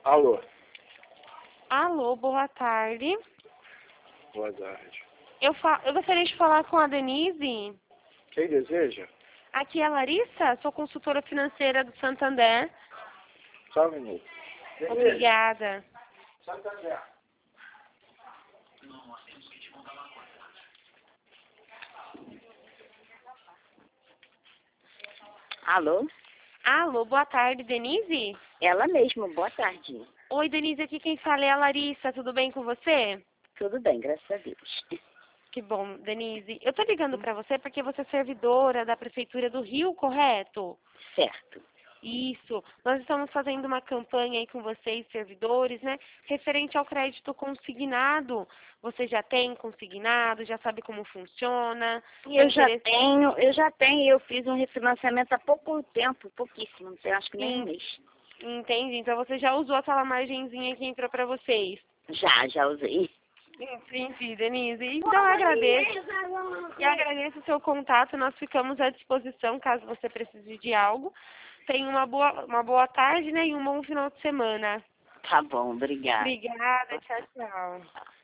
Alô, Alô, boa tarde. boa tarde. Eu gostaria de falar com a Denise. Quem deseja? Aqui é a Larissa, sou consultora financeira do Santander. Só um minuto. Obrigada. Santander. Alô? Alô, boa tarde, Denise? Ela mesma, boa tarde. Oi, Denise, aqui quem fala é a Larissa, tudo bem com você? Tudo bem, graças a Deus. Que bom, Denise. Eu tô ligando pra você porque você é servidora da Prefeitura do Rio, correto? Certo. Isso. Nós estamos fazendo uma campanha aí com vocês, servidores, né? Referente ao crédito consignado. Você já tem consignado, já sabe como funciona? Eu já tenho, eu fiz um refinanciamento há pouco tempo, pouquíssimo, não sei, acho que nem um mês. Entendi. Então você já usou aquela margenzinha que entrou pra vocês. Já usei. Entendi, Denise. Então eu agradeço. E agradeço o seu contato. Nós ficamos à disposição caso você precise de algo. Tenha uma boa tarde, né? E um bom final de semana. Tá bom, obrigada. Obrigada. Tchau, tchau.